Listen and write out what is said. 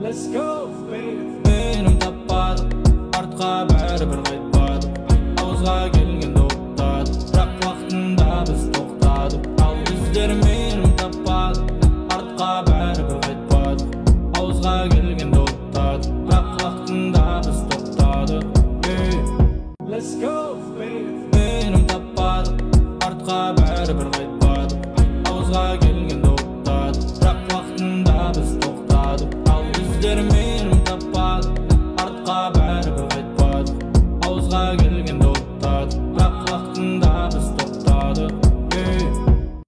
Let's go, baby. Менім таппадым, артқа бәрібір қайтпадым. Ауызға келген тоқтадым, бірақ уақытында біз тоқтадық. Ал біздер менім таппадым, артқа бәрібір қайтпадық. Ауызға келген тоқтадық, бірақ уақытында біз тоқтадық. Let's go, baby. Менім таппадым, артқа бәрібір қайтпадым. Ауызға келген тоқтадық, бірақ уақытында біз тоқтадық. Ал біздер менім таппадым, артқа бәрібір қайтпадық. Ауызға келген